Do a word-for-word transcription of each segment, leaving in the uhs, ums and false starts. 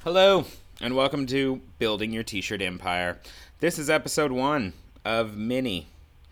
Hello, and welcome to Building Your T-Shirt Empire. This is episode one of many.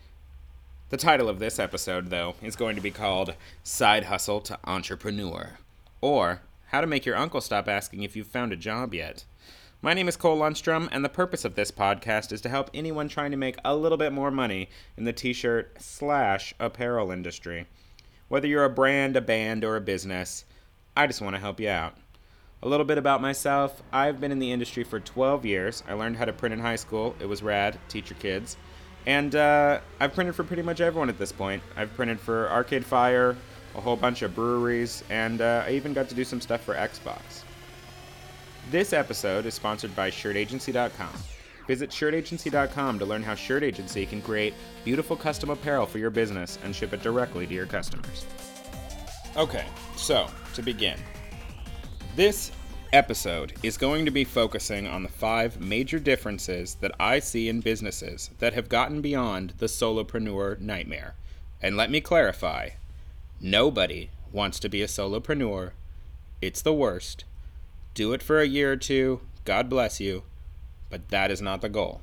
The title of this episode, though, is going to be called Side Hustle to Entrepreneur, or How to Make Your Uncle Stop Asking If You've Found a Job Yet. My name is Cole Lundstrom, and the purpose of this podcast is to help anyone trying to make a little bit more money in the t-shirt slash apparel industry. Whether you're a brand, a band, or a business, I just want to help you out. A little bit about myself. I've been in the industry for twelve years. I learned how to print in high school. It was rad. Teach your kids. And uh, I've printed for pretty much everyone at this point. I've printed for Arcade Fire, a whole bunch of breweries, and uh, I even got to do some stuff for Xbox. This episode is sponsored by shirt agency dot com. Visit shirt agency dot com to learn how Shirt Agency can create beautiful custom apparel for your business and ship it directly to your customers. Okay, so to begin. This episode is going to be focusing on the five major differences that I see in businesses that have gotten beyond the solopreneur nightmare. And let me clarify, nobody wants to be a solopreneur. It's the worst. Do it for a year or two, God bless you, but that is not the goal.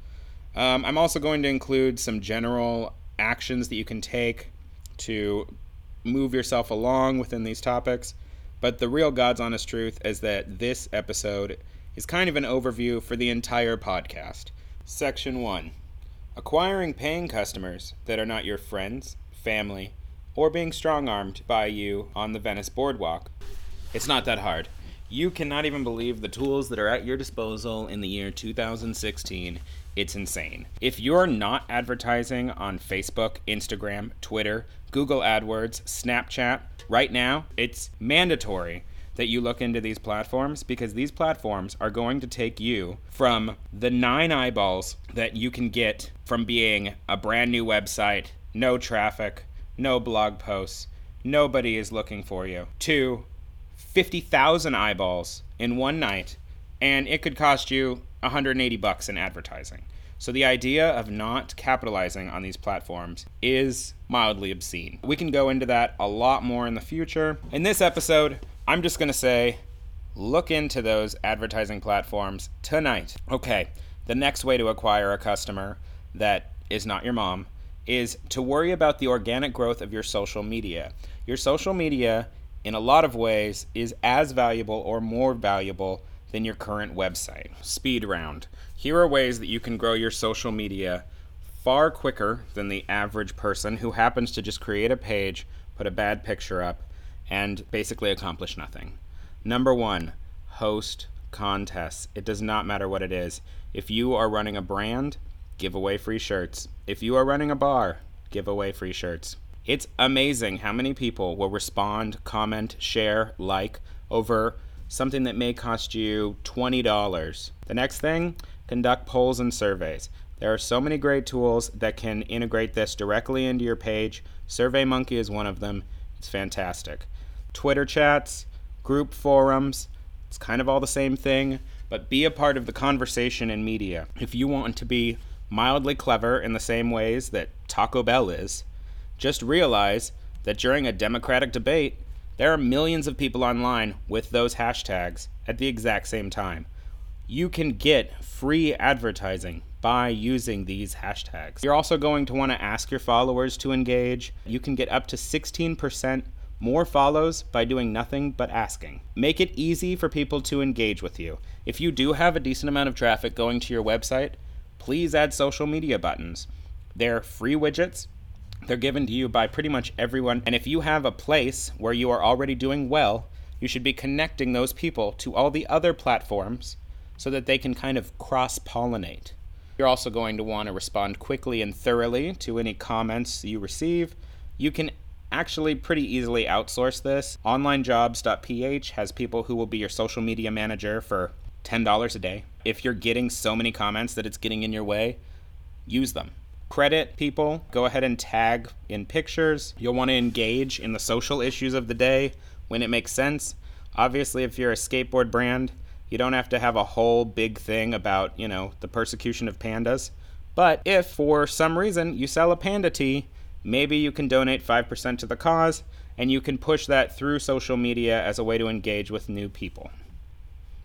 Um, I'm also going to include some general actions that you can take to move yourself along within these topics. But the real God's honest truth is that this episode is kind of an overview for the entire podcast. Section one. Acquiring paying customers that are not your friends, family, or being strong-armed by you on the Venice Boardwalk. It's not that hard. You cannot even believe the tools that are at your disposal in the year two thousand sixteen. It's insane. If you're not advertising on Facebook, Instagram, Twitter, Google AdWords, Snapchat, right now, it's mandatory that you look into these platforms because these platforms are going to take you from the nine eyeballs that you can get from being a brand new website, no traffic, no blog posts, nobody is looking for you, to fifty thousand eyeballs in one night, and it could cost you one hundred eighty bucks in advertising. So the idea of not capitalizing on these platforms is mildly obscene. We can go into that a lot more in the future. In this episode, I'm just going to say, look into those advertising platforms tonight. Okay, the next way to acquire a customer that is not your mom is to worry about the organic growth of your social media. Your social media, in a lot of ways, is as valuable or more valuable than your current website. Speed round. Here are ways that you can grow your social media far quicker than the average person who happens to just create a page, put a bad picture up, and basically accomplish nothing. Number one, host contests. It does not matter what it is. If you are running a brand, give away free shirts. If you are running a bar, give away free shirts. It's amazing how many people will respond, comment, share, like over something that may cost you twenty dollars. The next thing, conduct polls and surveys. There are so many great tools that can integrate this directly into your page. SurveyMonkey is one of them. It's fantastic. Twitter chats, group forums, it's kind of all the same thing, but be a part of the conversation in media. If you want to be mildly clever in the same ways that Taco Bell is, just realize that during a Democratic debate, there are millions of people online with those hashtags at the exact same time. You can get free advertising by using these hashtags. You're also going to want to ask your followers to engage. You can get up to sixteen percent more follows by doing nothing but asking. Make it easy for people to engage with you. If you do have a decent amount of traffic going to your website, please add social media buttons. They're free widgets. They're given to you by pretty much everyone. And if you have a place where you are already doing well, you should be connecting those people to all the other platforms so that they can kind of cross-pollinate. You're also going to want to respond quickly and thoroughly to any comments you receive. You can actually pretty easily outsource this. online jobs dot p h has people who will be your social media manager for ten dollars a day. If you're getting so many comments that it's getting in your way, use them. Credit people, go ahead and tag in pictures. You'll want to engage in the social issues of the day when it makes sense. Obviously, if you're a skateboard brand, you don't have to have a whole big thing about, you know, the persecution of pandas. But if for some reason you sell a panda tee, maybe you can donate five percent to the cause, and you can push that through social media as a way to engage with new people.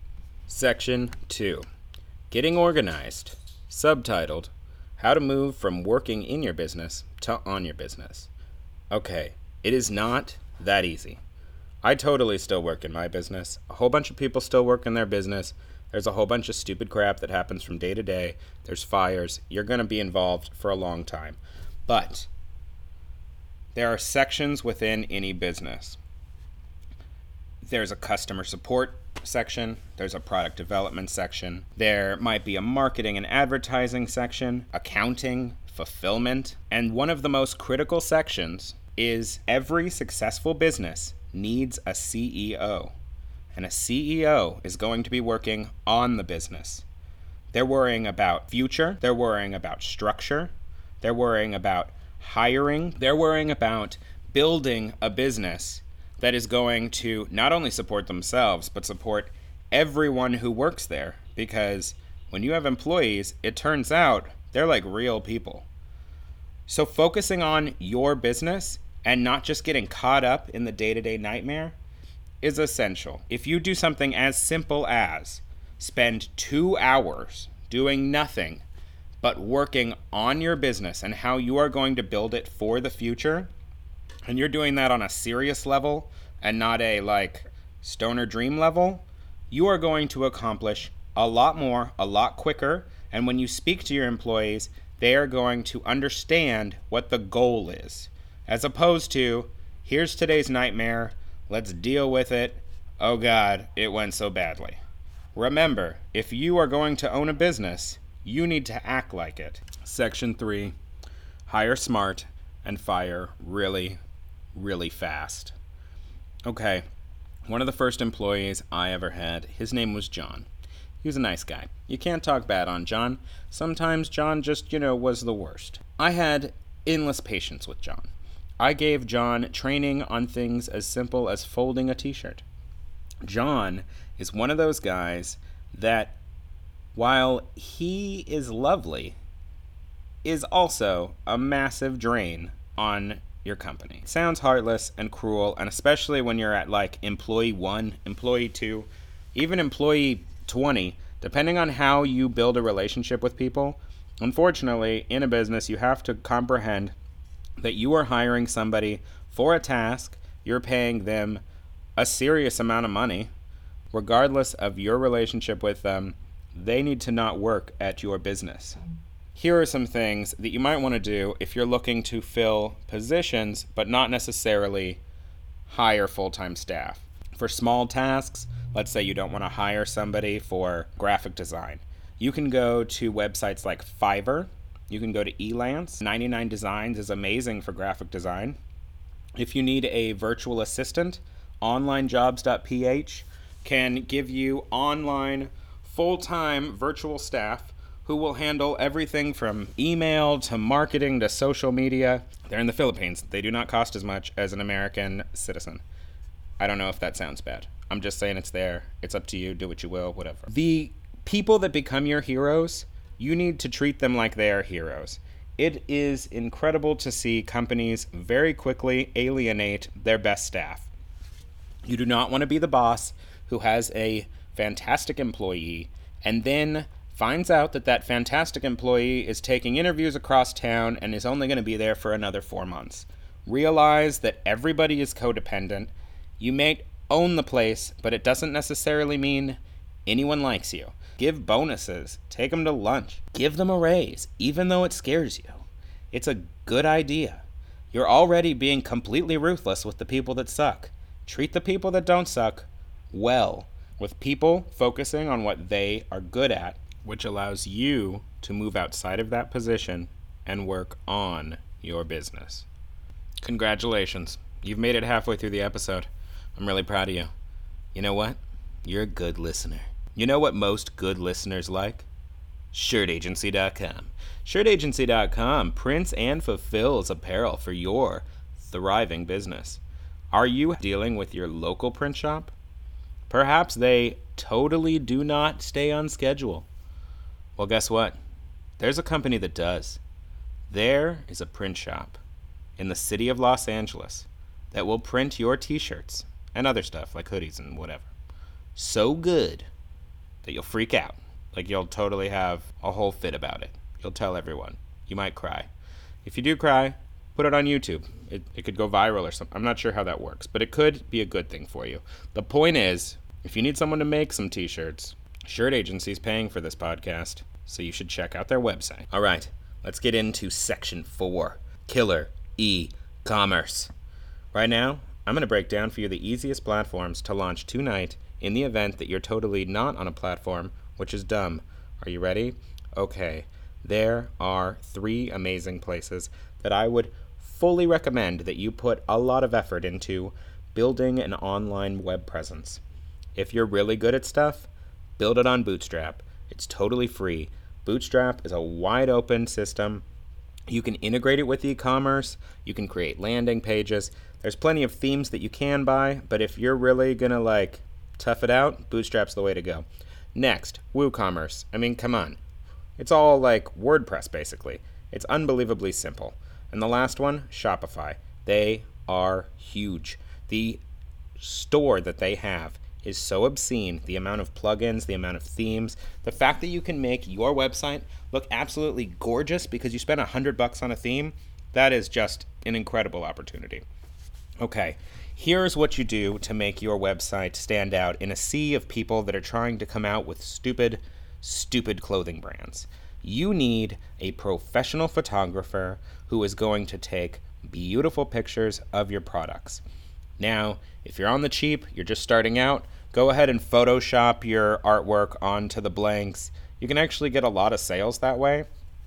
Section two. Getting organized. Subtitled, How to Move from Working in Your Business to On Your Business. Okay, it is not that easy. I totally still work in my business. A whole bunch of people still work in their business. There's a whole bunch of stupid crap that happens from day to day. There's fires. You're going to be involved for a long time. But there are sections within any business. There's a customer support section. There's a product development section. There might be a marketing and advertising section, accounting, fulfillment. And one of the most critical sections is every successful business needs a C E O. And a C E O is going to be working on the business. They're worrying about future. They're worrying about structure. They're worrying about hiring. They're worrying about building a business that is going to not only support themselves, but support everyone who works there. Because when you have employees, it turns out they're like real people. So focusing on your business and not just getting caught up in the day-to-day nightmare is essential. If you do something as simple as spend two hours doing nothing but working on your business and how you are going to build it for the future, and you're doing that on a serious level and not a like stoner dream level, you are going to accomplish a lot more, a lot quicker. And when you speak to your employees, they are going to understand what the goal is, as opposed to, here's today's nightmare, let's deal with it. Oh God, it went so badly. Remember, if you are going to own a business, you need to act like it. Section three, hire smart and fire really, really fast. Okay, one of the first employees I ever had, his name was John. He was a nice guy. You can't talk bad on John. Sometimes John just, you know, was the worst. I had endless patience with John. I gave John training on things as simple as folding a t-shirt. John is one of those guys that, while he is lovely, is also a massive drain on your company. It sounds heartless and cruel, and especially when you're at like employee one, employee two, even employee twenty, depending on how you build a relationship with people. Unfortunately, in a business, you have to comprehend that you are hiring somebody for a task. You're paying them a serious amount of money. Regardless of your relationship with them, they need to not work at your business. Here are some things that you might want to do if you're looking to fill positions, but not necessarily hire full-time staff. For small tasks, let's say you don't want to hire somebody for graphic design. You can go to websites like Fiverr. You can go to Elance. ninety-nine Designs is amazing for graphic design. If you need a virtual assistant, online jobs dot p h can give you online full-time virtual staff who will handle everything from email to marketing to social media. They're in the Philippines. They do not cost as much as an American citizen. I don't know if that sounds bad. I'm just saying it's there. It's up to you. Do what you will, whatever. The people that become your heroes, you need to treat them like they are heroes. It is incredible to see companies very quickly alienate their best staff. You do not want to be the boss who has a fantastic employee and then finds out that that fantastic employee is taking interviews across town and is only going to be there for another four months. Realize that everybody is codependent. You may own the place, but it doesn't necessarily mean anyone likes you. Give bonuses. Take them to lunch. Give them a raise, even though it scares you. It's a good idea. You're already being completely ruthless with the people that suck. Treat the people that don't suck well, with people focusing on what they are good at, which allows you to move outside of that position and work on your business. Congratulations. You've made it halfway through the episode. I'm really proud of you. You know what? You're a good listener. You know what most good listeners like? shirt agency dot com. shirt agency dot com prints and fulfills apparel for your thriving business. Are you dealing with your local print shop? Perhaps they totally do not stay on schedule. Well, guess what? There's a company that does. There is a print shop in the city of Los Angeles that will print your t-shirts and other stuff like hoodies and whatever so good that you'll freak out. Like, you'll totally have a whole fit about it. You'll tell everyone. You might cry. If you do cry, put it on YouTube. It, it could go viral or something. I'm not sure how that works, but it could be a good thing for you. The point is, if you need someone to make some t-shirts, Shirt Agency's paying for this podcast, so you should check out their website. All right, let's get into section four, Killer E-Commerce. Right now, I'm going to break down for you the easiest platforms to launch tonight in the event that you're totally not on a platform, which is dumb. Are you ready? Okay. There are three amazing places that I would fully recommend that you put a lot of effort into building an online web presence. If you're really good at stuff, build it on Bootstrap. It's totally free. Bootstrap is a wide open system. You can integrate it with e-commerce. You can create landing pages. There's plenty of themes that you can buy, but if you're really gonna like tough it out, Bootstrap's the way to go. Next, WooCommerce. I mean, come on. It's all like WordPress, basically. It's unbelievably simple. And the last one, Shopify. They are huge. The store that they have is so obscene. The amount of plugins, the amount of themes, the fact that you can make your website look absolutely gorgeous because you spent a hundred bucks on a theme, that is just an incredible opportunity. Okay, here's what you do to make your website stand out in a sea of people that are trying to come out with stupid stupid clothing brands. You need a professional photographer who is going to take beautiful pictures of your products. Now, if you're on the cheap, you're just starting out, go ahead and Photoshop your artwork onto the blanks. You can actually get a lot of sales that way.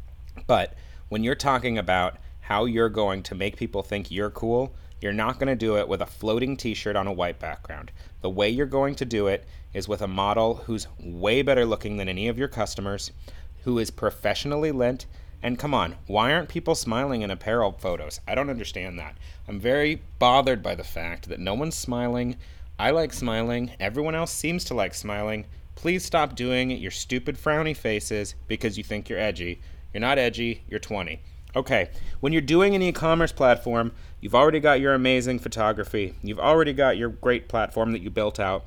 But when you're talking about how you're going to make people think you're cool, you're not going to do it with a floating t-shirt on a white background. The way you're going to do it is with a model who's way better looking than any of your customers, who is professionally lit. And come on, why aren't people smiling in apparel photos? I don't understand that. I'm very bothered by the fact that no one's smiling. I like smiling. Everyone else seems to like smiling. Please stop doing your stupid frowny faces because you think you're edgy. You're not edgy, you're twenty. Okay, when you're doing an e-commerce platform, you've already got your amazing photography. You've already got your great platform that you built out.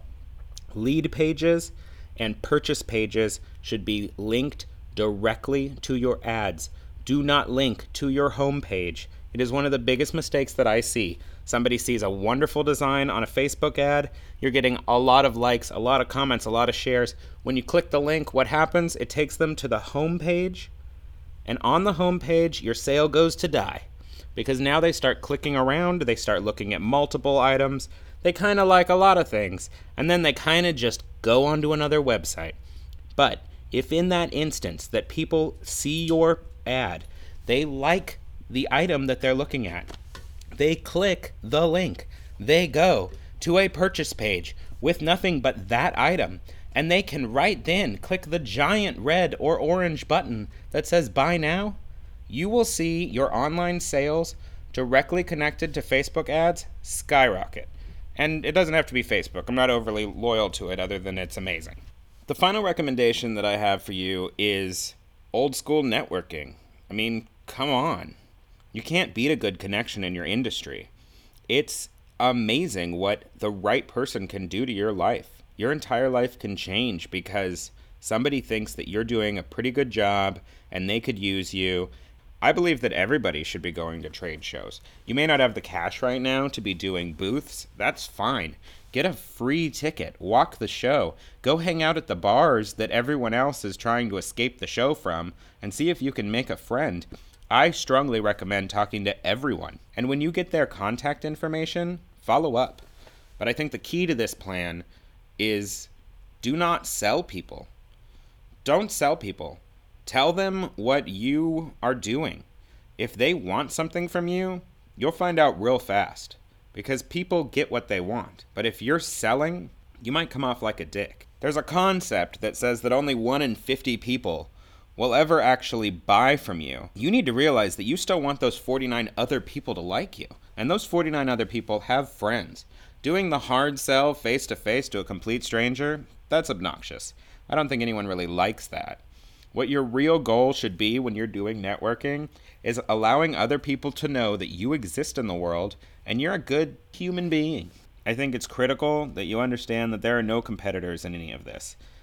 Lead pages and purchase pages should be linked directly to your ads. Do not link to your home page. It is one of the biggest mistakes that I see. Somebody sees a wonderful design on a Facebook ad. You're getting a lot of likes, a lot of comments, a lot of shares. When you click the link, what happens? It takes them to the home page. And on the home page, your sale goes to die. Because now they start clicking around, they start looking at multiple items. They kind of like a lot of things, and then they kind of just go onto another website. But if in that instance that people see your ad, they like the item that they're looking at, they click the link, they go to a purchase page with nothing but that item, and they can right then click the giant red or orange button that says buy now, you will see your online sales directly connected to Facebook ads skyrocket. And it doesn't have to be Facebook. I'm not overly loyal to it other than it's amazing. The final recommendation that I have for you is old school networking. I mean, come on. You can't beat a good connection in your industry. It's amazing what the right person can do to your life. Your entire life can change because somebody thinks that you're doing a pretty good job and they could use you. I believe that everybody should be going to trade shows. You may not have the cash right now to be doing booths. That's fine. Get a free ticket. Walk the show. Go hang out at the bars that everyone else is trying to escape the show from and see if you can make a friend. I strongly recommend talking to everyone. And when you get their contact information, follow up. But I think the key to this plan is do not sell people. Don't sell people. Tell them what you are doing. If they want something from you, you'll find out real fast because people get what they want. But if you're selling, you might come off like a dick. There's a concept that says that only one in fifty people will ever actually buy from you. You need to realize that you still want those forty-nine other people to like you. And those forty-nine other people have friends. Doing the hard sell face-to-face to a complete stranger, that's obnoxious. I don't think anyone really likes that. What your real goal should be when you're doing networking is allowing other people to know that you exist in the world and you're a good human being. I think it's critical that you understand that there are no competitors in any of this.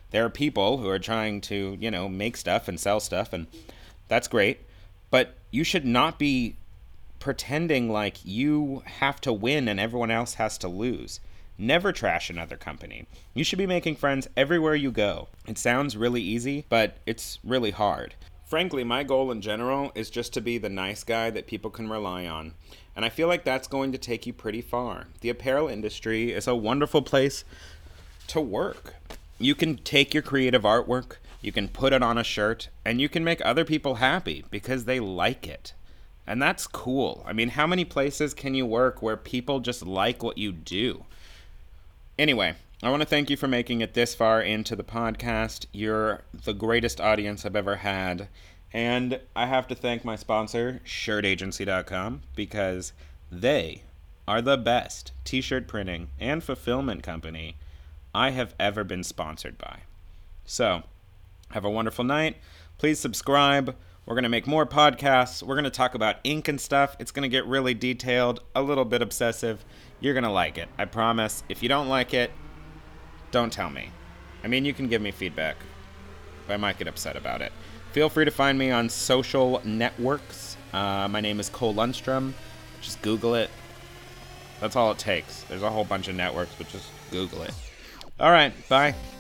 There are people who are trying to, you know, make stuff and sell stuff, and that's great. But you should not be pretending like you have to win and everyone else has to lose. Never trash another company. You should be making friends everywhere you go. It sounds really easy, but it's really hard. Frankly, my goal in general is just to be the nice guy that people can rely on. And I feel like that's going to take you pretty far. The apparel industry is a wonderful place to work. You can take your creative artwork, you can put it on a shirt, and you can make other people happy because they like it. And that's cool. I mean, how many places can you work where people just like what you do? Anyway, I want to thank you for making it this far into the podcast. You're the greatest audience I've ever had. And I have to thank my sponsor, shirt agency dot com, because they are the best t-shirt printing and fulfillment company I have ever been sponsored by. So, have a wonderful night. Please subscribe. We're going to make more podcasts. We're going to talk about ink and stuff. It's going to get really detailed, a little bit obsessive. You're going to like it. I promise. If you don't like it, don't tell me. I mean, you can give me feedback, but I might get upset about it. Feel free to find me on social networks. Uh, my name is Cole Lundstrom. Just Google it. That's all it takes. There's a whole bunch of networks, but just Google it. All right. Bye.